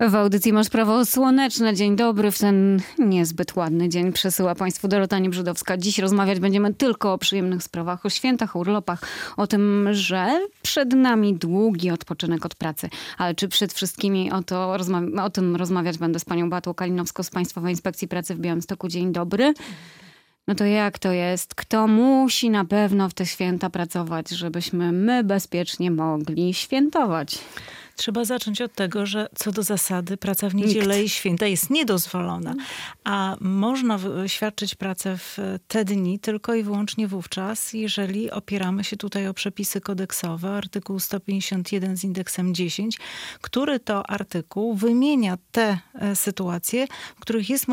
W audycji Masz Prawo słoneczne. Dzień dobry. W ten niezbyt ładny dzień przesyła Państwu Dorota Niebrzydowska. Dziś rozmawiać będziemy tylko o przyjemnych sprawach, o świętach, o urlopach, o tym, że przed nami długi odpoczynek od pracy. Ale czy przed wszystkimi o tym rozmawiać będę z panią Beatą Kalinowską z Państwowej Inspekcji Pracy w Białymstoku. Dzień dobry. No to jak to jest? Kto musi na pewno w te święta pracować, żebyśmy my bezpiecznie mogli świętować? Trzeba zacząć od tego, że co do zasady praca w niedzielę i święta jest niedozwolona. A można świadczyć pracę w te dni tylko i wyłącznie wówczas, jeżeli opieramy się tutaj o przepisy kodeksowe, artykuł 151 z indeksem 10, który to artykuł wymienia te sytuacje, w których jest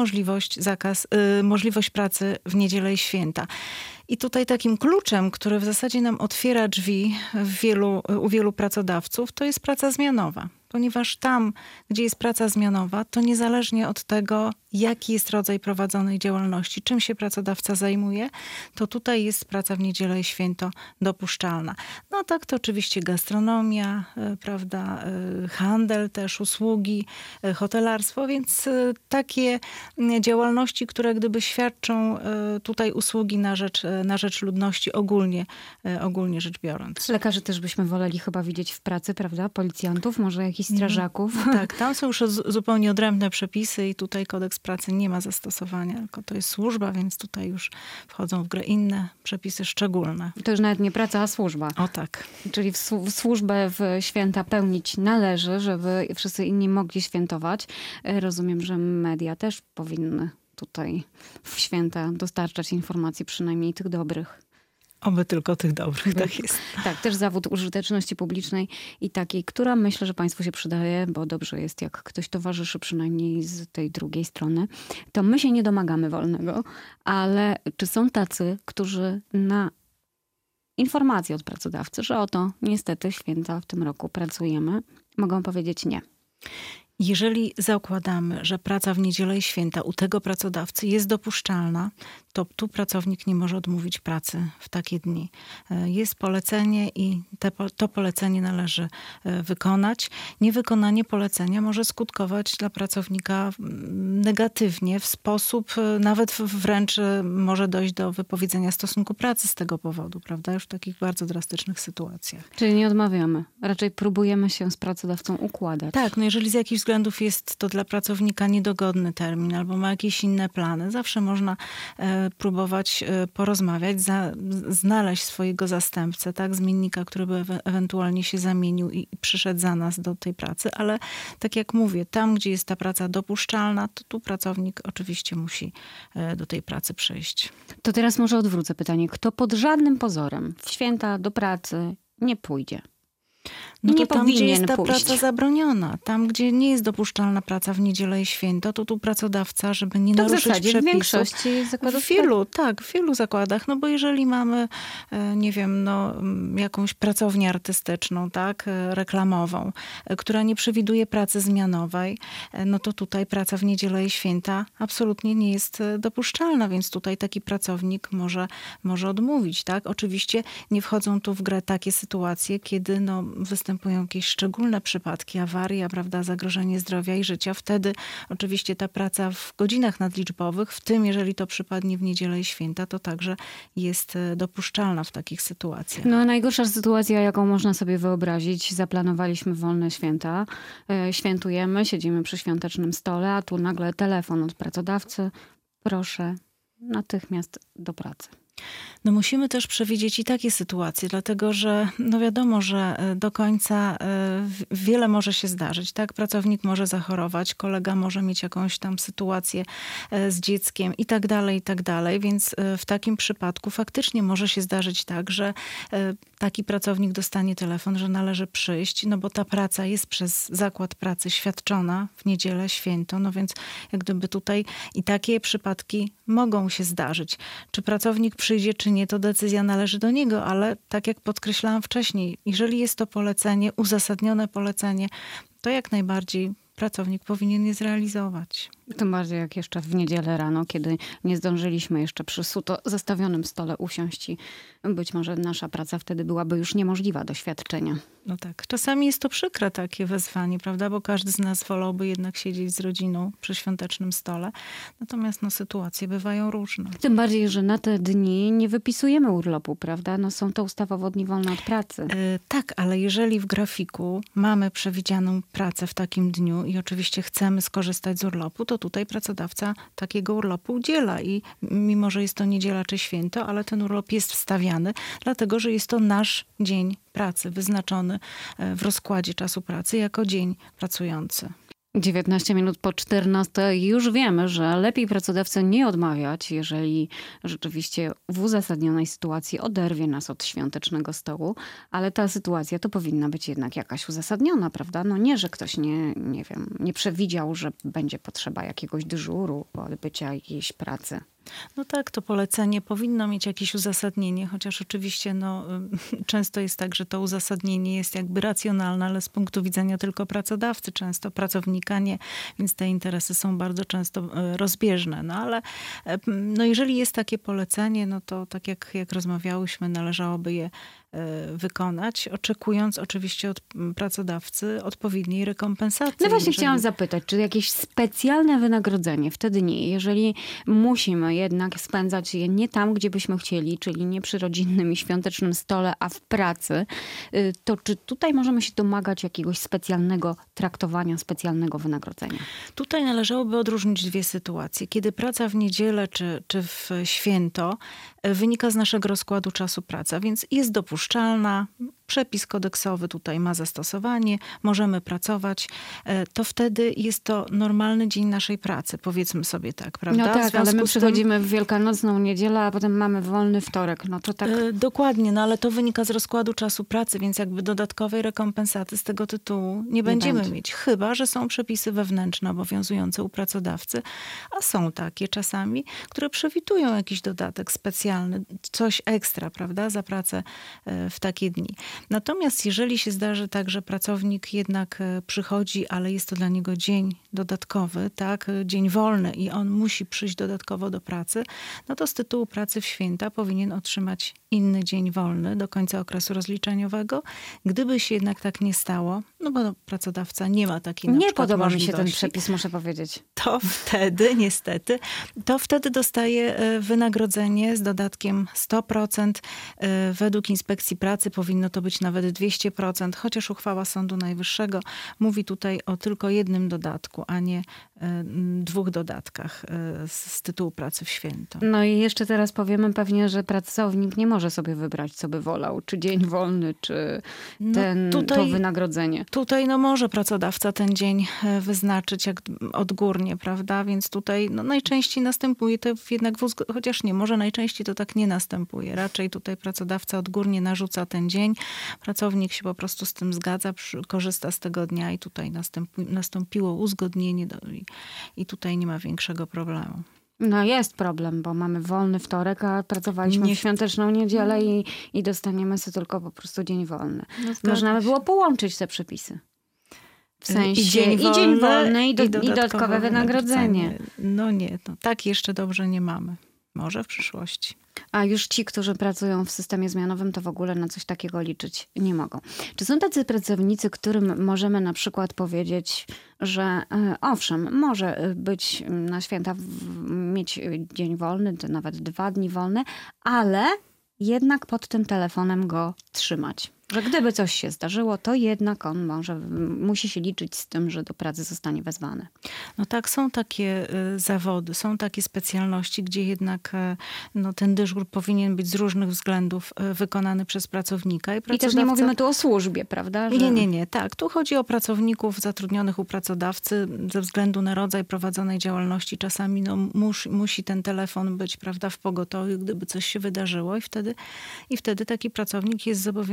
możliwość pracy w niedzielę i święta. I tutaj takim kluczem, który w zasadzie nam otwiera drzwi u wielu pracodawców, to jest praca zmianowa. Ponieważ tam, gdzie jest praca zmianowa, to niezależnie od tego, jaki jest rodzaj prowadzonej działalności, czym się pracodawca zajmuje, to tutaj jest praca w niedzielę i święto dopuszczalna. No tak, to oczywiście gastronomia, prawda, handel też, usługi, hotelarstwo, więc takie działalności, które gdyby świadczą tutaj usługi na rzecz ludności ogólnie rzecz biorąc. Lekarzy też byśmy woleli chyba widzieć w pracy, prawda? Policjantów, może jakichś strażaków. Tak, tam są już zupełnie odrębne przepisy i tutaj kodeks pracy nie ma zastosowania, tylko to jest służba, więc tutaj już wchodzą w grę inne przepisy szczególne. To już nawet nie praca, a służba. O tak. Czyli służbę w święta pełnić należy, żeby wszyscy inni mogli świętować. Rozumiem, że media też powinny tutaj w święta dostarczać informacji, przynajmniej tych dobrych. Oby tylko tych dobrych, tak jest. Tak, też zawód użyteczności publicznej i takiej, która myślę, że Państwu się przydaje, bo dobrze jest, jak ktoś towarzyszy przynajmniej z tej drugiej strony. To my się nie domagamy wolnego, ale czy są tacy, którzy na informację od pracodawcy, że oto niestety święta w tym roku pracujemy, mogą powiedzieć nie? Jeżeli zakładamy, że praca w niedzielę i święta u tego pracodawcy jest dopuszczalna, to tu pracownik nie może odmówić pracy w takie dni. Jest polecenie i to polecenie należy wykonać. Niewykonanie polecenia może skutkować dla pracownika negatywnie w sposób, nawet wręcz może dojść do wypowiedzenia stosunku pracy z tego powodu, prawda? Już w takich bardzo drastycznych sytuacjach. Czyli nie odmawiamy. Raczej próbujemy się z pracodawcą układać. Tak, no jeżeli z jakichś względów jest to dla pracownika niedogodny termin albo ma jakieś inne plany, zawsze można próbować porozmawiać, znaleźć swojego zastępcę, tak, zmiennika, który by ewentualnie się zamienił i przyszedł za nas do tej pracy, ale tak jak mówię, tam gdzie jest ta praca dopuszczalna, to tu pracownik oczywiście musi do tej pracy przyjść. To teraz może odwrócę pytanie. Kto pod żadnym pozorem w święta do pracy nie pójdzie? No nie to tam, gdzie jest ta pójść. praca zabroniona, tam, gdzie nie jest dopuszczalna praca w niedzielę i święto, to tu pracodawca, żeby nie to naruszyć w zasadzie przepisów. W większości zakładów. W wielu zakładach, no bo jeżeli mamy, nie wiem, jakąś pracownię artystyczną, tak, reklamową, która nie przewiduje pracy zmianowej, no to tutaj praca w niedzielę i święta absolutnie nie jest dopuszczalna, więc tutaj taki pracownik może odmówić, tak. Oczywiście nie wchodzą tu w grę takie sytuacje, kiedy występują jakieś szczególne przypadki, awaria, prawda, zagrożenie zdrowia i życia. Wtedy oczywiście ta praca w godzinach nadliczbowych, w tym jeżeli to przypadnie w niedzielę i święta, to także jest dopuszczalna w takich sytuacjach. No najgorsza sytuacja, jaką można sobie wyobrazić. Zaplanowaliśmy wolne święta, świętujemy, siedzimy przy świątecznym stole, a tu nagle telefon od pracodawcy. Proszę natychmiast do pracy. No musimy też przewidzieć i takie sytuacje, dlatego że wiadomo, że do końca wiele może się zdarzyć. Tak? Pracownik może zachorować, kolega może mieć jakąś tam sytuację z dzieckiem i tak dalej, więc w takim przypadku faktycznie może się zdarzyć tak, że taki pracownik dostanie telefon, że należy przyjść, bo ta praca jest przez zakład pracy świadczona w niedzielę, święto, więc jak gdyby tutaj i takie przypadki mogą się zdarzyć. Czy pracownik przyjdzie, czy nie, to decyzja należy do niego, ale tak jak podkreślałam wcześniej, jeżeli jest to polecenie, uzasadnione polecenie, to jak najbardziej pracownik powinien je zrealizować. Tym bardziej jak jeszcze w niedzielę rano, kiedy nie zdążyliśmy jeszcze przy suto zastawionym stole usiąść i być może nasza praca wtedy byłaby już niemożliwa do świadczenia. No tak. Czasami jest to przykre takie wezwanie, prawda? Bo każdy z nas wolałby jednak siedzieć z rodziną przy świątecznym stole. Natomiast sytuacje bywają różne. Tym bardziej, że na te dni nie wypisujemy urlopu, prawda? Są to ustawowo dni wolne od pracy. Tak, ale jeżeli w grafiku mamy przewidzianą pracę w takim dniu i oczywiście chcemy skorzystać z urlopu, to tutaj pracodawca takiego urlopu udziela i mimo, że jest to niedziela czy święto, ale ten urlop jest wstawiany, dlatego, że jest to nasz dzień pracy, wyznaczony w rozkładzie czasu pracy jako dzień pracujący. 19 minut po 14 już wiemy, że lepiej pracodawcy nie odmawiać, jeżeli rzeczywiście w uzasadnionej sytuacji oderwie nas od świątecznego stołu, ale ta sytuacja to powinna być jednak jakaś uzasadniona, prawda? No nie, że ktoś nie przewidział, że będzie potrzeba jakiegoś dyżuru, odbycia jakiejś pracy. No tak, to polecenie powinno mieć jakieś uzasadnienie, chociaż oczywiście często jest tak, że to uzasadnienie jest jakby racjonalne, ale z punktu widzenia tylko pracodawcy, często pracownika nie, więc te interesy są bardzo często rozbieżne. No ale jeżeli jest takie polecenie, no to tak jak rozmawiałyśmy, należałoby je wykonać, oczekując oczywiście od pracodawcy odpowiedniej rekompensacji. No właśnie chciałam zapytać, czy jakieś specjalne wynagrodzenie wtedy nie, jeżeli musimy jednak spędzać je nie tam, gdzie byśmy chcieli, czyli nie przy rodzinnym i świątecznym stole, a w pracy, to czy tutaj możemy się domagać jakiegoś specjalnego traktowania, specjalnego wynagrodzenia? Tutaj należałoby odróżnić dwie sytuacje. Kiedy praca w niedzielę czy w święto wynika z naszego rozkładu czasu pracy, a więc jest dopuszczalna, przepis kodeksowy tutaj ma zastosowanie, możemy pracować, to wtedy jest to normalny dzień naszej pracy, powiedzmy sobie tak, prawda? No tak, ale my przychodzimy w wielkanocną niedzielę, a potem mamy wolny wtorek, no to tak. Dokładnie, no ale to wynika z rozkładu czasu pracy, więc jakby dodatkowej rekompensaty z tego tytułu nie będziemy mieć. Chyba że są przepisy wewnętrzne obowiązujące u pracodawcy, a są takie czasami, które przewidują jakiś dodatek specjalny, coś ekstra, prawda, za pracę w takie dni. Natomiast jeżeli się zdarzy tak, że pracownik jednak przychodzi, ale jest to dla niego dzień dodatkowy, tak, dzień wolny i on musi przyjść dodatkowo do pracy, no to z tytułu pracy w święta powinien otrzymać inny dzień wolny do końca okresu rozliczeniowego. Gdyby się jednak tak nie stało, no bo pracodawca nie ma takiej Nie podoba mi się ten przepis, muszę powiedzieć. To wtedy, niestety, dostaje wynagrodzenie z dodatkiem 100%. Według Inspekcji Pracy powinno to być nawet 200%, chociaż uchwała Sądu Najwyższego mówi tutaj o tylko jednym dodatku, a nie dwóch dodatkach z tytułu pracy w święto. No i jeszcze teraz powiemy pewnie, że pracownik nie może sobie wybrać, co by wolał. Czy dzień wolny, czy to wynagrodzenie. Tutaj może pracodawca ten dzień wyznaczyć jak odgórnie, prawda? Więc tutaj najczęściej następuje to jednak, chociaż nie, może najczęściej to tak nie następuje. Raczej tutaj pracodawca odgórnie narzuca ten dzień. Pracownik się po prostu z tym zgadza, korzysta z tego dnia i tutaj nastąpiło uzgodnienie i tutaj nie ma większego problemu. No jest problem, bo mamy wolny wtorek, a pracowaliśmy w świąteczną niedzielę i dostaniemy sobie tylko po prostu dzień wolny. Można by było połączyć te przepisy. W sensie i dzień wolny i dodatkowe wynagrodzenie. No nie, tak jeszcze dobrze nie mamy. Może w przyszłości. A już ci, którzy pracują w systemie zmianowym, to w ogóle na coś takiego liczyć nie mogą. Czy są tacy pracownicy, którym możemy na przykład powiedzieć, że owszem, może być na święta mieć dzień wolny, to nawet 2 dni wolne, ale jednak pod tym telefonem go trzymać? Że gdyby coś się zdarzyło, to jednak on musi się liczyć z tym, że do pracy zostanie wezwany. No tak, są takie zawody, są takie specjalności, gdzie jednak ten dyżur powinien być z różnych względów wykonany przez pracownika. I też nie mówimy tu o służbie, prawda? Nie. Tak, tu chodzi o pracowników zatrudnionych u pracodawcy ze względu na rodzaj prowadzonej działalności. Czasami musi ten telefon być, prawda, w pogotowiu, gdyby coś się wydarzyło i wtedy taki pracownik jest zobowiązany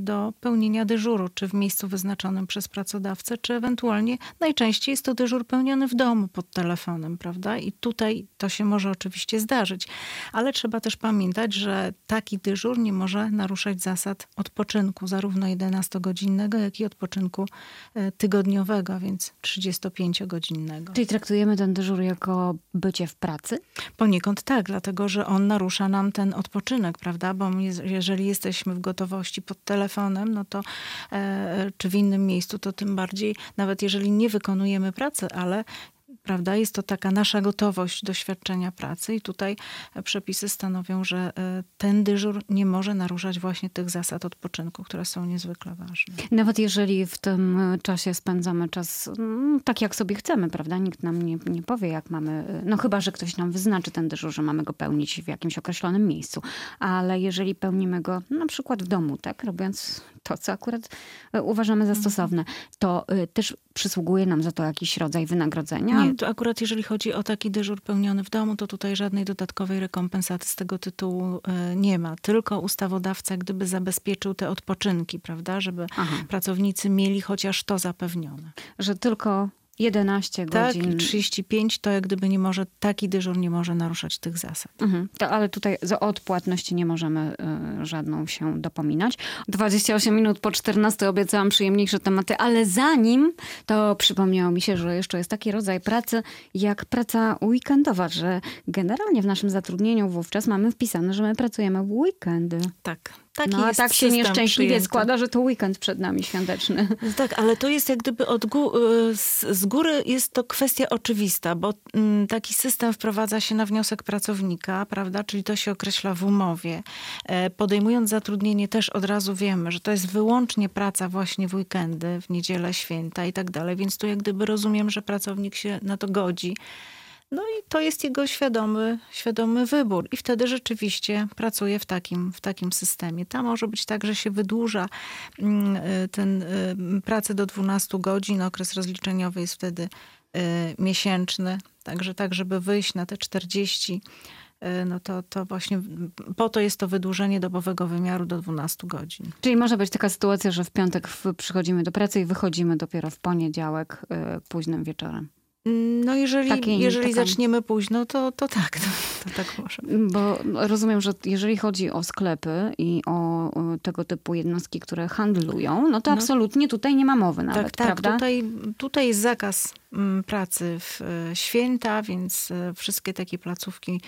do pełnienia dyżuru, czy w miejscu wyznaczonym przez pracodawcę, czy ewentualnie najczęściej jest to dyżur pełniony w domu pod telefonem, prawda? I tutaj to się może oczywiście zdarzyć, ale trzeba też pamiętać, że taki dyżur nie może naruszać zasad odpoczynku, zarówno 11-godzinnego, jak i odpoczynku tygodniowego, więc 35-godzinnego. Czyli traktujemy ten dyżur jako bycie w pracy? Poniekąd tak, dlatego że on narusza nam ten odpoczynek, prawda? Bo jeżeli jesteśmy w gotowości pod telefonem, no to czy w innym miejscu, to tym bardziej, nawet jeżeli nie wykonujemy pracy, ale prawda, jest to taka nasza gotowość do świadczenia pracy i tutaj przepisy stanowią, że ten dyżur nie może naruszać właśnie tych zasad odpoczynku, które są niezwykle ważne. Nawet jeżeli w tym czasie spędzamy czas tak, jak sobie chcemy, prawda? Nikt nam nie powie, jak mamy, no chyba, że ktoś nam wyznaczy ten dyżur, że mamy go pełnić w jakimś określonym miejscu. Ale jeżeli pełnimy go na przykład w domu, tak? Robiąc to, co akurat uważamy za stosowne, to też przysługuje nam za to jakiś rodzaj wynagrodzenia? Nie, to akurat jeżeli chodzi o taki dyżur pełniony w domu, to tutaj żadnej dodatkowej rekompensaty z tego tytułu nie ma. Tylko ustawodawca gdyby zabezpieczył te odpoczynki, prawda? Żeby pracownicy mieli chociaż to zapewnione. Że tylko 11 godzin. Tak, 35 to jak gdyby taki dyżur nie może naruszać tych zasad. Ale tutaj za odpłatność nie możemy żadną się dopominać. 28 minut po 14 obiecałam przyjemniejsze tematy, ale zanim to przypomniało mi się, że jeszcze jest taki rodzaj pracy jak praca weekendowa, że generalnie w naszym zatrudnieniu wówczas mamy wpisane, że my pracujemy w weekendy. Tak. No a tak się nieszczęśliwie składa, że to weekend przed nami świąteczny. Tak, ale to jest jak gdyby z góry jest to kwestia oczywista, bo taki system wprowadza się na wniosek pracownika, prawda? Czyli to się określa w umowie. Podejmując zatrudnienie też od razu wiemy, że to jest wyłącznie praca właśnie w weekendy, w niedzielę, święta i tak dalej, więc tu jak gdyby rozumiem, że pracownik się na to godzi. No i to jest jego świadomy wybór. I wtedy rzeczywiście pracuje w takim systemie. Tam może być tak, że się wydłuża pracę do 12 godzin. Okres rozliczeniowy jest wtedy miesięczny. Także tak, żeby wyjść na te 40, no to właśnie po to jest to wydłużenie dobowego wymiaru do 12 godzin. Czyli może być taka sytuacja, że w piątek przychodzimy do pracy i wychodzimy dopiero w poniedziałek późnym wieczorem. No jeżeli zaczniemy późno, to tak, to tak może. Bo rozumiem, że jeżeli chodzi o sklepy i o tego typu jednostki, które handlują, no to absolutnie tutaj nie ma mowy nawet, tak, prawda? Tutaj jest zakaz pracy w święta, więc wszystkie takie placówki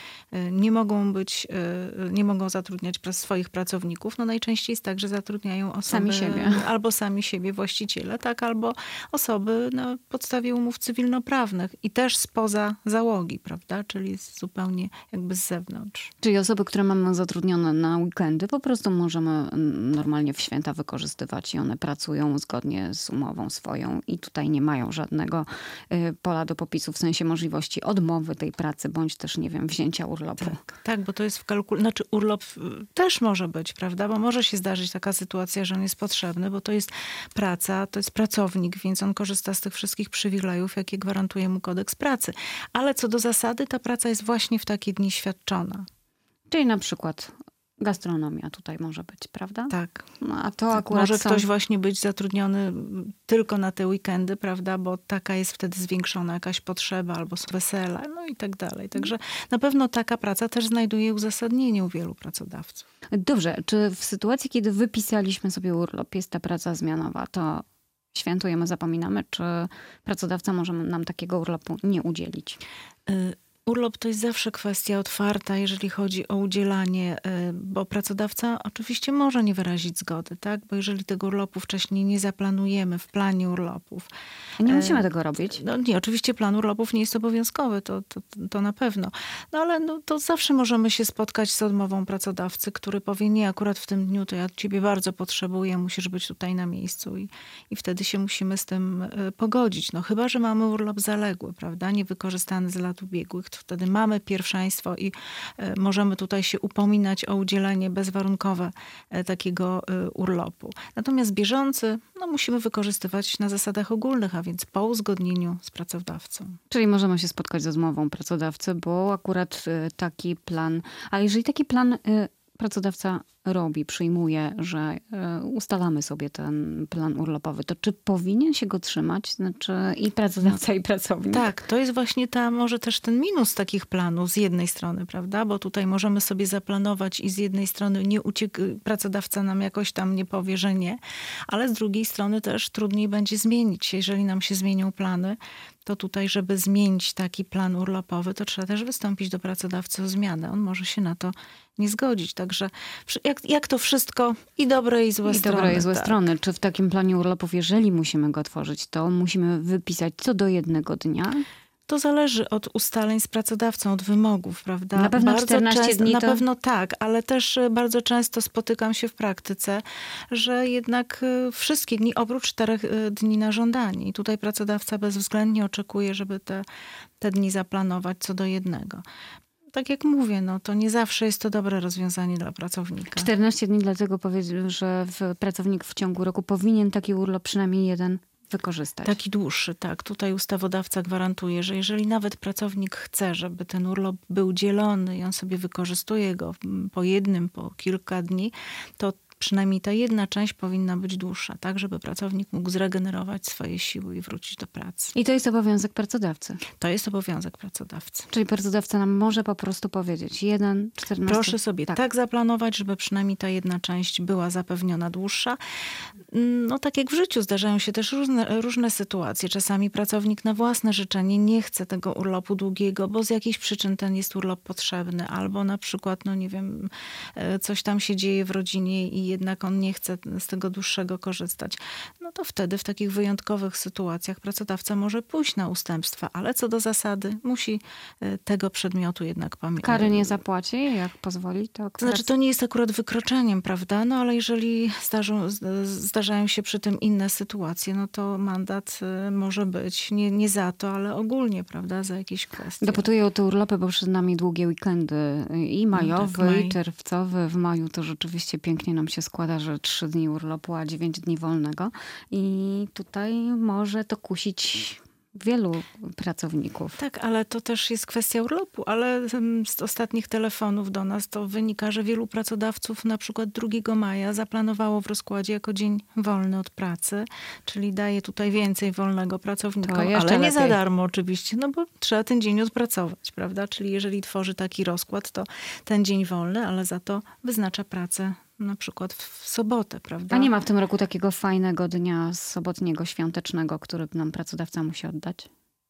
nie mogą zatrudniać swoich pracowników. No najczęściej jest tak, że zatrudniają osoby sami siebie. Albo sami siebie, właściciele, tak, albo osoby na podstawie umów cywilnoprawnych i też spoza załogi, prawda? Czyli zupełnie jakby z zewnątrz. Czyli osoby, które mamy zatrudnione na weekendy, po prostu możemy normalnie w święta wykorzystywać i one pracują zgodnie z umową swoją i tutaj nie mają żadnego pola do popisu, w sensie możliwości odmowy tej pracy, bądź też, nie wiem, wzięcia urlopu. Tak, bo to jest w znaczy urlop też może być, prawda? Bo może się zdarzyć taka sytuacja, że on jest potrzebny, bo to jest praca, to jest pracownik, więc on korzysta z tych wszystkich przywilejów, jakie gwarantuje mu kodeks pracy. Ale co do zasady, ta praca jest właśnie w takie dni świadczona. Czyli na przykład gastronomia tutaj może być, prawda? Tak. No, a to tak, akurat może ktoś właśnie być zatrudniony tylko na te weekendy, prawda? Bo taka jest wtedy zwiększona jakaś potrzeba albo wesela, no i tak dalej. Także na pewno taka praca też znajduje uzasadnienie u wielu pracodawców. Dobrze. Czy w sytuacji, kiedy wypisaliśmy sobie urlop, jest ta praca zmianowa, to świętujemy, zapominamy, czy pracodawca może nam takiego urlopu nie udzielić? Urlop to jest zawsze kwestia otwarta, jeżeli chodzi o udzielanie, bo pracodawca oczywiście może nie wyrazić zgody, tak? Bo jeżeli tego urlopu wcześniej nie zaplanujemy w planie urlopów. Nie musimy tego robić. No nie, oczywiście plan urlopów nie jest obowiązkowy, to na pewno. No ale to zawsze możemy się spotkać z odmową pracodawcy, który powie, nie, akurat w tym dniu to ja ciebie bardzo potrzebuję, musisz być tutaj na miejscu i wtedy się musimy z tym pogodzić. No chyba, że mamy urlop zaległy, prawda? Niewykorzystany z lat ubiegłych. Wtedy mamy pierwszeństwo i możemy tutaj się upominać o udzielenie bezwarunkowe takiego urlopu. Natomiast bieżący musimy wykorzystywać na zasadach ogólnych, a więc po uzgodnieniu z pracodawcą. Czyli możemy się spotkać z odmową pracodawcy, bo akurat taki plan, ale jeżeli taki plan pracodawca robi, przyjmuje, że ustalamy sobie ten plan urlopowy, to czy powinien się go trzymać? Znaczy i pracodawca, i pracownik? Tak, to jest właśnie może też ten minus takich planów z jednej strony, prawda? Bo tutaj możemy sobie zaplanować i z jednej strony pracodawca nam jakoś tam nie powie, że nie, ale z drugiej strony też trudniej będzie zmienić się. Jeżeli nam się zmienią plany, to tutaj, żeby zmienić taki plan urlopowy, to trzeba też wystąpić do pracodawcy o zmianę. On może się na to nie zgodzić. Także jak to wszystko i dobre, i złe strony. Dobre i złe strony. Czy w takim planie urlopów, jeżeli musimy go tworzyć, to musimy wypisać co do 1 dnia? To zależy od ustaleń z pracodawcą, od wymogów, prawda? Na pewno 14 dni Na to... pewno tak, ale też bardzo często spotykam się w praktyce, że jednak wszystkie dni, oprócz 4 dni na żądanie. I tutaj pracodawca bezwzględnie oczekuje, żeby te dni zaplanować co do 1. Tak jak mówię, to nie zawsze jest to dobre rozwiązanie dla pracownika. 14 dni dlatego powiedział, że pracownik w ciągu roku powinien taki urlop przynajmniej 1 wykorzystać. Taki dłuższy, tak. Tutaj ustawodawca gwarantuje, że jeżeli nawet pracownik chce, żeby ten urlop był dzielony i on sobie wykorzystuje go po 1, po kilka dni, to przynajmniej ta 1 część powinna być dłuższa, tak żeby pracownik mógł zregenerować swoje siły i wrócić do pracy. I to jest obowiązek pracodawcy. To jest obowiązek pracodawcy. Czyli pracodawca nam może po prostu powiedzieć 14... Proszę sobie tak zaplanować, żeby przynajmniej ta 1 część była zapewniona dłuższa. Tak jak w życiu zdarzają się też różne sytuacje. Czasami pracownik na własne życzenie nie chce tego urlopu długiego, bo z jakichś przyczyn ten jest urlop potrzebny. Albo na przykład, nie wiem, coś tam się dzieje w rodzinie i jednak on nie chce z tego dłuższego korzystać. To wtedy w takich wyjątkowych sytuacjach pracodawca może pójść na ustępstwa, ale co do zasady musi tego przedmiotu jednak pamiętać. Kary nie zapłaci, jak pozwoli? To znaczy to nie jest akurat wykroczeniem, prawda? Ale jeżeli zdarzają się przy tym inne sytuacje, to mandat może być nie za to, ale ogólnie, prawda? Za jakieś kwestie. Dopytuję o te urlopy, bo przed nami długie weekendy i majowy, tak, i czerwcowy. W maju to rzeczywiście pięknie nam się składa, że 3 dni urlopu, a 9 dni wolnego. I tutaj może to kusić wielu pracowników. Tak, ale to też jest kwestia urlopu, ale z ostatnich telefonów do nas to wynika, że wielu pracodawców na przykład 2 maja zaplanowało w rozkładzie jako dzień wolny od pracy, czyli daje tutaj więcej wolnego pracownikom, ale nie za darmo oczywiście, bo trzeba ten dzień odpracować, prawda? Czyli jeżeli tworzy taki rozkład, to ten dzień wolny, ale za to wyznacza pracę na przykład w sobotę, prawda? A nie ma w tym roku takiego fajnego dnia sobotniego, świątecznego, który nam pracodawca musi oddać?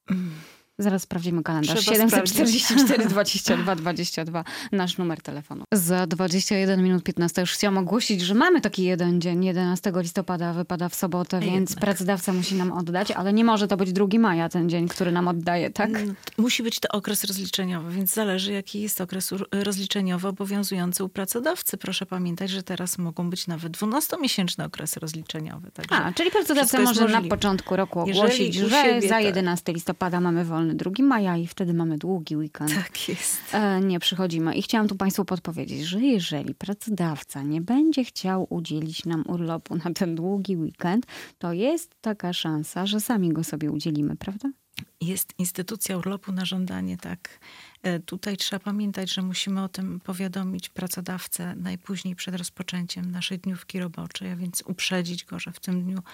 Zaraz sprawdzimy kalendarz. Trzeba 744 22 22 nasz numer telefonu. Za 21 minut 15 już chciałam ogłosić, że mamy taki jeden dzień. 11 listopada wypada w sobotę, więc pracodawca musi nam oddać, ale nie może to być 2 maja ten dzień, który nam oddaje, tak? Musi być to okres rozliczeniowy, więc zależy jaki jest okres rozliczeniowy obowiązujący u pracodawcy. Proszę pamiętać, że teraz mogą być nawet 12-miesięczny okres rozliczeniowy. Czyli pracodawca może na początku roku ogłosić, że za 11 listopada mamy wolny 2 maja i wtedy mamy długi weekend. Tak jest. Nie przychodzimy. I chciałam tu Państwu podpowiedzieć, że jeżeli pracodawca nie będzie chciał udzielić nam urlopu na ten długi weekend, to jest taka szansa, że sami go sobie udzielimy, prawda? Jest instytucja urlopu na żądanie, tak. Tutaj trzeba pamiętać, że musimy o tym powiadomić pracodawcę najpóźniej przed rozpoczęciem naszej dniówki roboczej, a więc uprzedzić go, że w tym dniu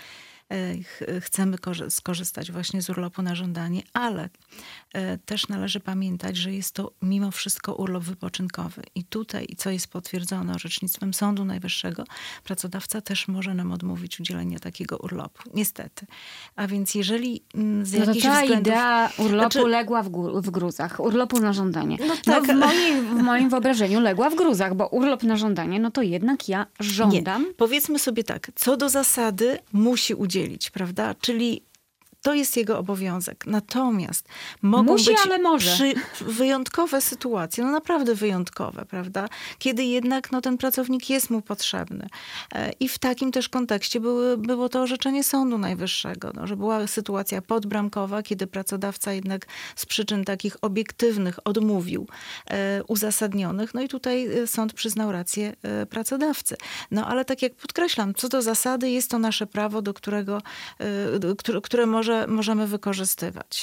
chcemy skorzystać właśnie z urlopu na żądanie, ale też należy pamiętać, że jest to mimo wszystko urlop wypoczynkowy. I tutaj, co jest potwierdzone orzecznictwem Sądu Najwyższego, pracodawca też może nam odmówić udzielenia takiego urlopu. Niestety. A więc jeżeli z jakichś względów... idea urlopu legła w gruzach. Urlopu na żądanie. Tak. W moim wyobrażeniu legła w gruzach, bo urlop na żądanie, to jednak ja żądam. Nie. Powiedzmy sobie tak, co do zasady musi udzielić, prawda? Czyli to jest jego obowiązek. Natomiast mogą być ale może. Wyjątkowe sytuacje, naprawdę wyjątkowe, prawda? Kiedy jednak ten pracownik jest mu potrzebny. I w takim też kontekście było to orzeczenie Sądu Najwyższego, że była sytuacja podbramkowa, kiedy pracodawca jednak z przyczyn takich obiektywnych odmówił, uzasadnionych. I tutaj sąd przyznał rację pracodawcy. Ale tak jak podkreślam, co do zasady jest to nasze prawo, które możemy wykorzystywać.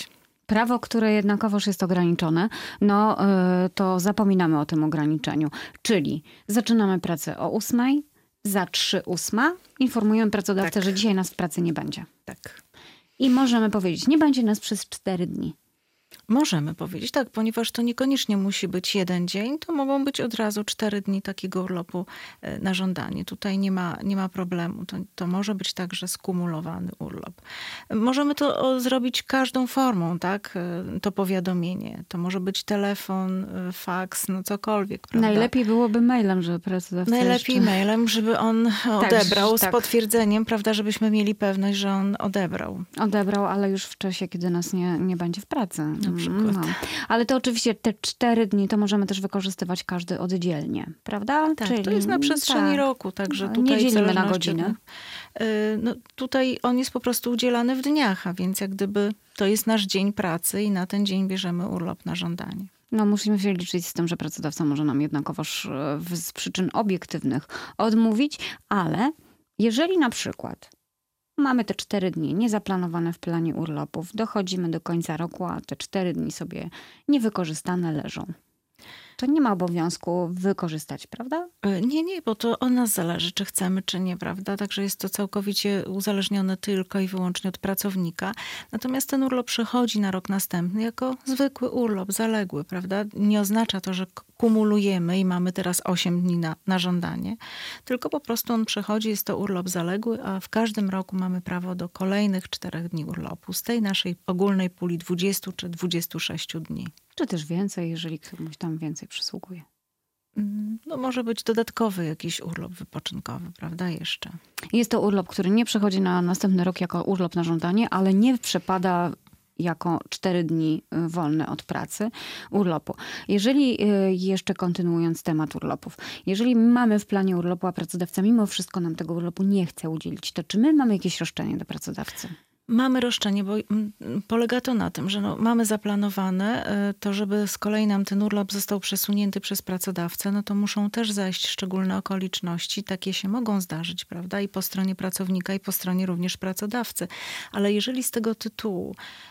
prawo, które jednakowoż jest ograniczone, no to zapominamy o tym ograniczeniu. Czyli zaczynamy pracę o 8:00, za 3:08 informujemy pracodawcę, że dzisiaj nas w pracy nie będzie. Tak. I możemy powiedzieć, nie będzie nas przez 4 dni. Możemy powiedzieć, tak, ponieważ to niekoniecznie musi być 1 dzień, to mogą być od razu 4 dni takiego urlopu na żądanie. Tutaj nie ma problemu. To może być także skumulowany urlop. Możemy to zrobić każdą formą, tak? To powiadomienie. To może być telefon, faks, no cokolwiek, prawda? Najlepiej byłoby mailem, żeby pracodawca Najlepiej mailem, żeby on odebrał tak. z potwierdzeniem, prawda, żebyśmy mieli pewność, że on odebrał. Odebrał, ale już w czasie, kiedy nas nie będzie w pracy. Na przykład. No. Ale to oczywiście te 4 dni to możemy też wykorzystywać każdy oddzielnie, prawda? Tak, czyli, to jest na przestrzeni roku, także tutaj nie dzielimy na godziny. No, tutaj on jest po prostu udzielany w dniach, a więc jak gdyby to jest nasz dzień pracy i na ten dzień bierzemy urlop na żądanie. No musimy się liczyć z tym, że pracodawca może nam jednakowoż z przyczyn obiektywnych odmówić, ale jeżeli na przykład mamy te 4 dni niezaplanowane w planie urlopów, dochodzimy do końca roku, a te 4 dni sobie niewykorzystane leżą, to nie ma obowiązku wykorzystać, prawda? Nie, bo to od nas zależy, czy chcemy, czy nie, prawda? Także jest to całkowicie uzależnione tylko i wyłącznie od pracownika. Natomiast ten urlop przechodzi na rok następny jako zwykły urlop, zaległy, prawda? Nie oznacza to, że kumulujemy i mamy teraz 8 dni na żądanie, tylko po prostu on przechodzi, jest to urlop zaległy, a w każdym roku mamy prawo do kolejnych 4 dni urlopu z tej naszej ogólnej puli 20 czy 26 dni. Czy też więcej, jeżeli komuś tam więcej przysługuje. No może być dodatkowy jakiś urlop wypoczynkowy, prawda, jeszcze. Jest to urlop, który nie przechodzi na następny rok jako urlop na żądanie, ale nie przepada jako 4 dni wolne od pracy urlopu. Jeżeli, jeszcze kontynuując temat urlopów, jeżeli mamy w planie urlopu, a pracodawca mimo wszystko nam tego urlopu nie chce udzielić, to czy my mamy jakieś roszczenie do pracodawcy? Mamy roszczenie, bo polega to na tym, że mamy zaplanowane to, żeby z kolei nam ten urlop został przesunięty przez pracodawcę, no to muszą też zajść szczególne okoliczności. Takie się mogą zdarzyć, prawda? I po stronie pracownika, i po stronie również pracodawcy. Ale jeżeli z tego tytułu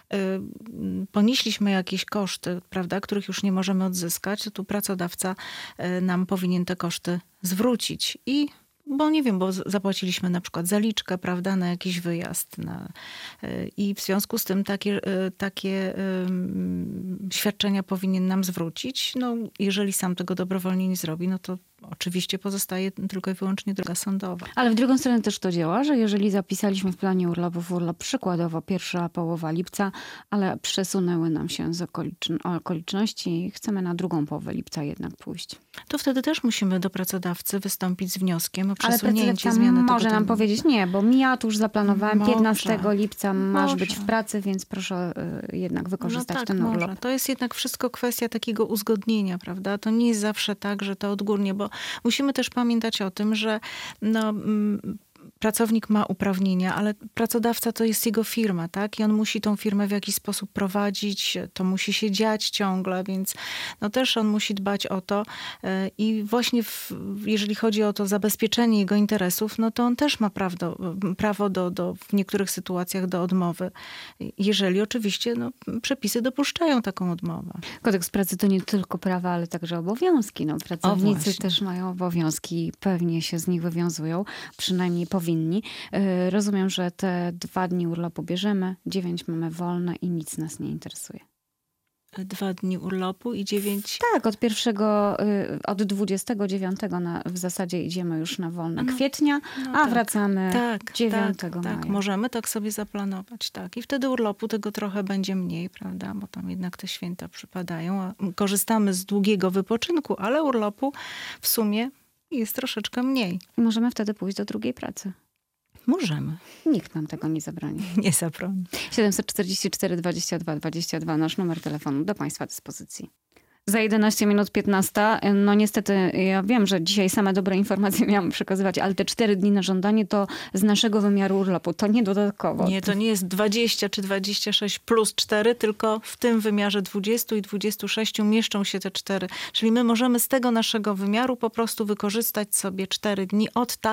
ponieśliśmy jakieś koszty, prawda, których już nie możemy odzyskać, to tu pracodawca nam powinien te koszty zwrócić. Bo nie wiem, bo zapłaciliśmy na przykład zaliczkę, prawda, na jakiś wyjazd. I w związku z tym takie świadczenia powinien nam zwrócić. No, jeżeli sam tego dobrowolnie nie zrobi, no to oczywiście pozostaje tylko i wyłącznie droga sądowa. Ale w drugą stronę też to działa, że jeżeli zapisaliśmy w planie urlopów urlop przykładowo pierwsza połowa lipca, ale przesunęły nam się z okoliczności i chcemy na drugą połowę lipca jednak pójść. To wtedy też musimy do pracodawcy wystąpić z wnioskiem o ale przesunięcie zmiany tego może nam powiedzieć, nie, bo ja tu już zaplanowałem 15 lipca masz być w pracy, więc proszę jednak wykorzystać ten urlop. To jest jednak wszystko kwestia takiego uzgodnienia, prawda? To nie jest zawsze tak, że to odgórnie, bo musimy też pamiętać o tym, że pracownik ma uprawnienia, ale pracodawca to jest jego firma, tak? I on musi tą firmę w jakiś sposób prowadzić, to musi się dziać ciągle, więc też on musi dbać o to. I właśnie jeżeli chodzi o to zabezpieczenie jego interesów, no to on też ma prawo w niektórych sytuacjach do odmowy. Jeżeli oczywiście przepisy dopuszczają taką odmowę. Kodeks pracy to nie tylko prawa, ale także obowiązki. Pracownicy też mają obowiązki, pewnie się z nich wywiązują, przynajmniej powinni. Rozumiem, że te 2 dni urlopu bierzemy, 9 mamy wolne i nic nas nie interesuje. 2 dni urlopu i 9... Tak, od 29 w zasadzie idziemy już na wolne kwietnia, a wracamy 9 maja. Tak, możemy tak sobie zaplanować, tak. I wtedy urlopu tego trochę będzie mniej, prawda, bo tam jednak te święta przypadają, a korzystamy z długiego wypoczynku, ale urlopu w sumie jest troszeczkę mniej. I możemy wtedy pójść do drugiej pracy. Możemy. Nikt nam tego nie zabroni. Nie zabroni. 744 22 22 nasz numer telefonu do Państwa dyspozycji. Za 11 minut 15. No niestety, ja wiem, że dzisiaj same dobre informacje miałam przekazywać, ale te 4 dni na żądanie to z naszego wymiaru urlopu. To nie dodatkowo. Nie, to nie jest 20 czy 26 plus 4, tylko w tym wymiarze 20 i 26 mieszczą się te 4. Czyli my możemy z tego naszego wymiaru po prostu wykorzystać sobie 4 dni od tak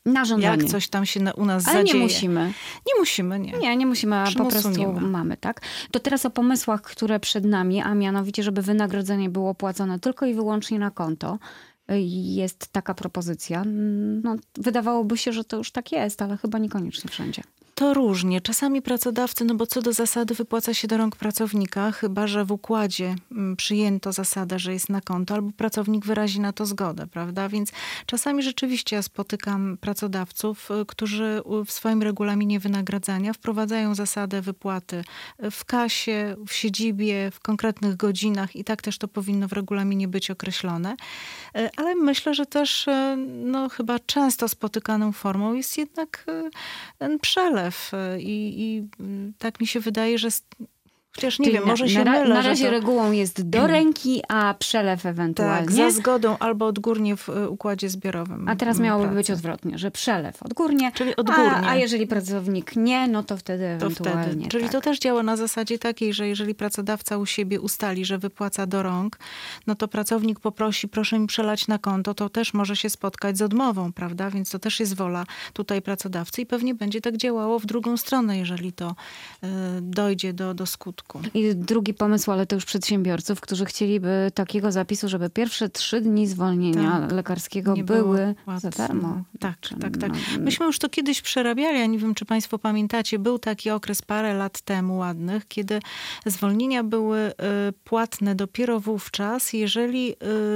Na żądanie. Jak coś tam się u nas Ale zadzieje. nie musimy. Nie musimy, nie. Nie musimy, a po Przymusu prostu nie ma. mamy, tak? To teraz o pomysłach, które przed nami, a mianowicie, żeby wynagrodzenie było płacone tylko i wyłącznie na konto. Jest taka propozycja. No, wydawałoby się, że to już tak jest, ale chyba niekoniecznie wszędzie. To różnie. Czasami pracodawcy, no bo co do zasady wypłaca się do rąk pracownika, chyba że w układzie przyjęto zasadę, że jest na konto, albo pracownik wyrazi na to zgodę, prawda? Więc czasami rzeczywiście ja spotykam pracodawców, którzy w swoim regulaminie wynagradzania wprowadzają zasadę wypłaty w kasie, w siedzibie, w konkretnych godzinach i tak też to powinno w regulaminie być określone. Ale myślę, że też no, chyba często spotykaną formą jest jednak ten przelew. I tak mi się wydaje, że chociaż nie wiem, może się mylę. Na razie regułą jest do ręki, a przelew ewentualnie. Tak, za zgodą albo odgórnie w układzie zbiorowym. A teraz miałoby być odwrotnie, że przelew odgórnie, czyli odgórnie. A jeżeli pracownik nie, no to wtedy ewentualnie. Czyli tak. to też działa na zasadzie takiej, że jeżeli pracodawca u siebie ustali, że wypłaca do rąk, no to pracownik poprosi, proszę mi przelać na konto, to też może się spotkać z odmową, prawda? Więc to też jest wola tutaj pracodawcy i pewnie będzie tak działało w drugą stronę, jeżeli to dojdzie do skutku. I drugi pomysł, ale to już przedsiębiorców, którzy chcieliby takiego zapisu, żeby pierwsze 3 dni zwolnienia lekarskiego były za darmo. Tak. Myśmy już to kiedyś przerabiali, ja nie wiem, czy państwo pamiętacie, był taki okres parę lat temu ładnych, kiedy zwolnienia były płatne dopiero wówczas, jeżeli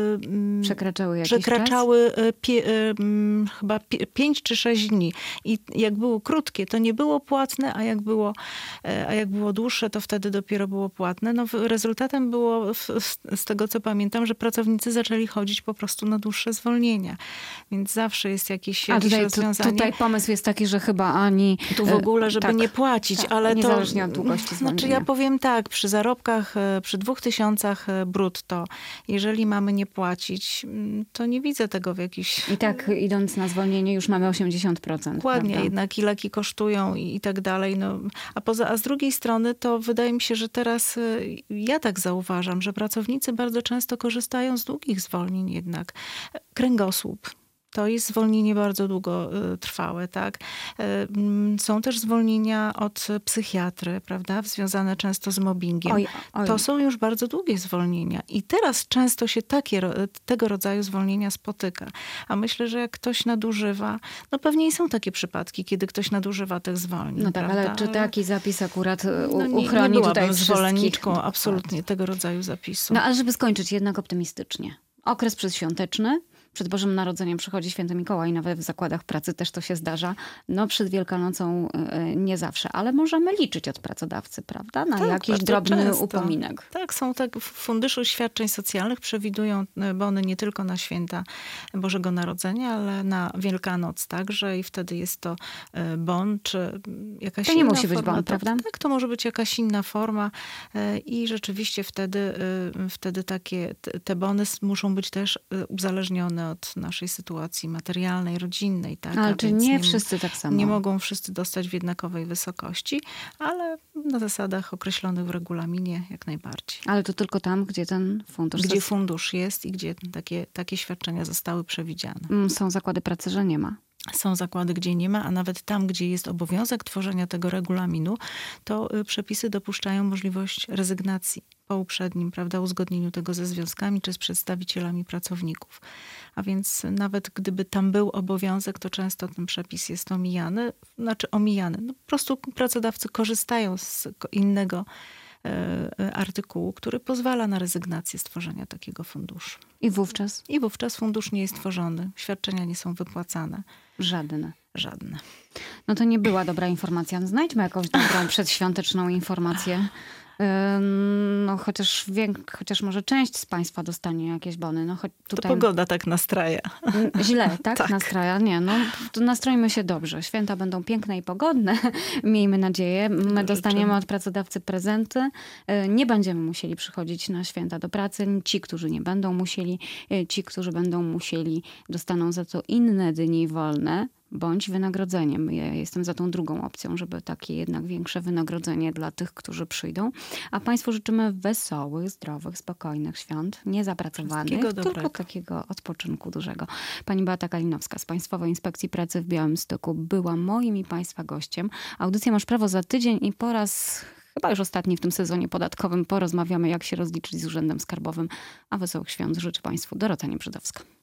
przekraczały chyba 5 czy 6 dni. I jak było krótkie, to nie było płatne, a jak było dłuższe, to wtedy dopiero było płatne. No, rezultatem było, z tego co pamiętam, że pracownicy zaczęli chodzić po prostu na dłuższe zwolnienia. Więc zawsze jest jakieś rozwiązanie. Tutaj pomysł jest taki, że chyba ani... Tu w ogóle, żeby nie płacić, ale niezależnie od długości zwolnienia. Znaczy ja powiem tak, przy zarobkach, przy 2000 brutto, jeżeli mamy nie płacić, to nie widzę tego w jakiś... I tak idąc na zwolnienie już mamy 80%. Dokładnie, prawda? jednak i leki kosztują i tak dalej. No, a z drugiej strony to wydaje mi się, że teraz ja tak zauważam, że pracownicy bardzo często korzystają z długich zwolnień jednak. Kręgosłup. To jest zwolnienie bardzo długotrwałe, tak? Są też zwolnienia od psychiatry, prawda? Związane często z mobbingiem. Oj. To są już bardzo długie zwolnienia. I teraz często się tego rodzaju zwolnienia spotyka. A myślę, że jak ktoś nadużywa, no pewnie i są takie przypadki, kiedy ktoś nadużywa tych zwolnień. No tak, prawda? ale czy taki zapis akurat nie uchroni tutaj zwolenniczką absolutnie tego rodzaju zapisu. No ale żeby skończyć jednak optymistycznie. Okres przedświąteczny. Przed Bożym Narodzeniem przychodzi Święty Mikołaj, nawet w zakładach pracy też to się zdarza. No przed Wielkanocą nie zawsze, ale możemy liczyć od pracodawcy, prawda? Na jakiś drobny upominek. Tak, w Funduszu Świadczeń Socjalnych przewidują bony nie tylko na święta Bożego Narodzenia, ale na Wielkanoc także i wtedy jest to bon, czy jakaś inna forma. To nie musi być bon, prawda? Tak, to może być jakaś inna forma i rzeczywiście wtedy te bony muszą być też uzależnione od naszej sytuacji materialnej, rodzinnej. Tak? Ale czy nie wszyscy tak samo? Nie mogą wszyscy dostać w jednakowej wysokości, ale na zasadach określonych w regulaminie jak najbardziej. Ale to tylko tam, gdzie ten fundusz... Gdzie fundusz jest i gdzie takie świadczenia zostały przewidziane. Są zakłady pracy, że nie ma. Są zakłady, gdzie nie ma, a nawet tam, gdzie jest obowiązek tworzenia tego regulaminu, to przepisy dopuszczają możliwość rezygnacji po uprzednim, prawda, uzgodnieniu tego ze związkami czy z przedstawicielami pracowników. A więc nawet gdyby tam był obowiązek, to często ten przepis jest omijany. No, po prostu pracodawcy korzystają z innego artykułu, który pozwala na rezygnację z tworzenia takiego funduszu. I wówczas? I wówczas fundusz nie jest tworzony. Świadczenia nie są wypłacane. Żadne. No to nie była dobra informacja. Znajdźmy jakąś dobrą przedświąteczną informację. No chociaż może część z państwa dostanie jakieś bony. No, tutaj... To pogoda tak nastraja. Źle, tak? Tak. Nastraja? Nie, no to nastrojmy się dobrze. Święta będą piękne i pogodne. Miejmy nadzieję. My dostaniemy od pracodawcy prezenty. Nie będziemy musieli przychodzić na święta do pracy. Ci, którzy nie będą musieli, ci, którzy będą musieli, dostaną za to inne dni wolne. bądź wynagrodzeniem. Ja jestem za tą drugą opcją, żeby takie jednak większe wynagrodzenie dla tych, którzy przyjdą. A państwu życzymy wesołych, zdrowych, spokojnych świąt, niezapracowanych, tylko takiego odpoczynku dużego. Pani Beata Kalinowska z Państwowej Inspekcji Pracy w Białymstoku była moim i Państwa gościem. Audycja Masz Prawo za tydzień i po raz chyba już ostatni w tym sezonie podatkowym porozmawiamy, jak się rozliczyć z Urzędem Skarbowym. A wesołych świąt życzę Państwu Dorota Niebrzydowska.